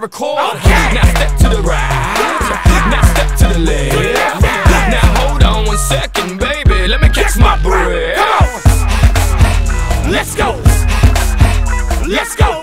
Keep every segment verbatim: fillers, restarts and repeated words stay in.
record. Okay. Now step to the right, now step to the left. Now hold on one second, baby, let me catch my breath. Come on. Let's go. Let's go.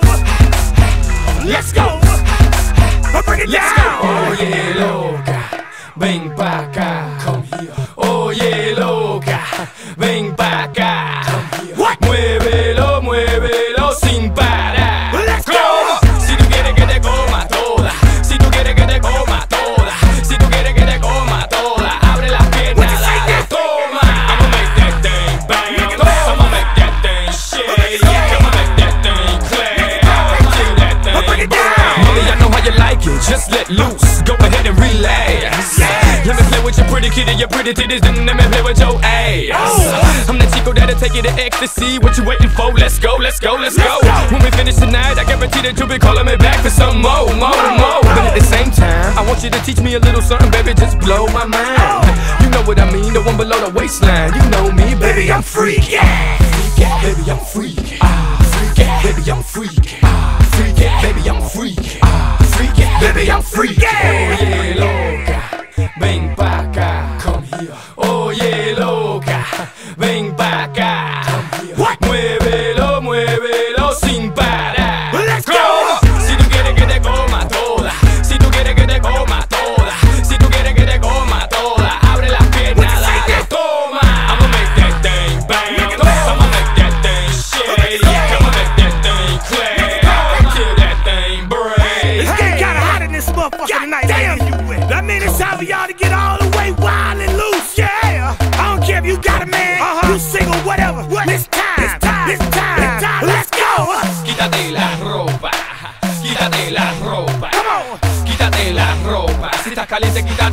Let's go. Bring it down. Oye loca, ven pa' acá. Come here. Oye loca, ven pa' acá. What? Muévelo, muévelo sin parar. Let's go. Si tú quieres que te coma toda, si tú quieres que te coma toda, si tú quieres que te coma toda, abre las piernas, dale, toma. I'ma make that thing bang, I'ma make that thing shake, I'ma make that thing clap, till that thing bang. Mommy, I know how you like it, just let loose, go ahead and relax. Let me play with your pretty kitty, your pretty titties, then let me play with your ass. I'm the Chico that'll take you to ecstasy. What you waiting for? Let's go, let's go, let's go. When we finish tonight, I guarantee that you'll be calling me back for some more, more, more. But at the same time, I want you to teach me a little something, baby, just blow my mind. You know what I mean, the one below the waistline. You know me, baby, I'm freaky. Baby, I'm freaky. Freaky, baby, I'm freaky. Freaky, baby, I'm freaky. Freaky, baby, I'm freaky. Oye, loca, ven pa' acá. Come here. Oye, loca, ven pa' acá. What? Muévelo, muévelo sin parar. Let's go. Si tú quieres que te coma toda, si tú quieres que te coma toda, si tú quieres que te coma toda, abre las piernas, dale, toma. I'ma make that thing bang, I'ma make that thing shake, I'ma make that thing clap, till that thing break. It's getting kinda hot in this motherfucker tonight. Damn, that mean it's time for y'all to get all the way wild and loose. Yeah, I don't care if you got a man, uh-huh. you single, whatever. What? It's time, it's time, it's time, it's time. Let's go. Quítate la ropa, quítate la ropa, Come on. quítate la ropa. Si estás caliente, quítate